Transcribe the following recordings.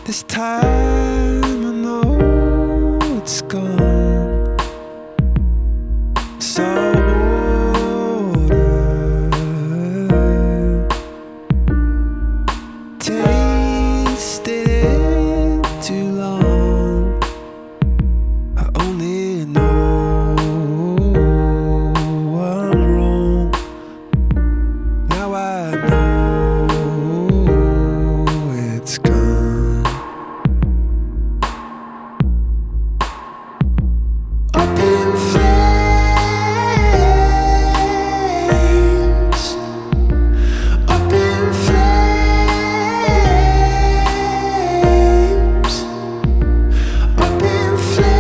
This time I know it's gone. So ordered, tasted it too long. I only know I'm wrong. Now I know it's gone. Up in flames, up in flames, up in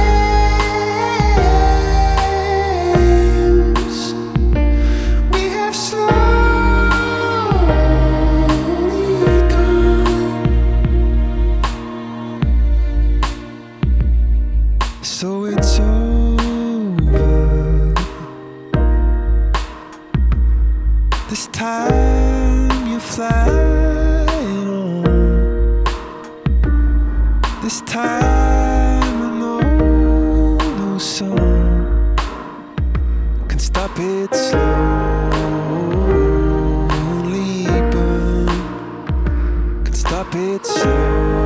flames. We have slowly gone. So it's over. This time you're flying on. This time I know no song can stop it slowly burn. Can stop it slowly.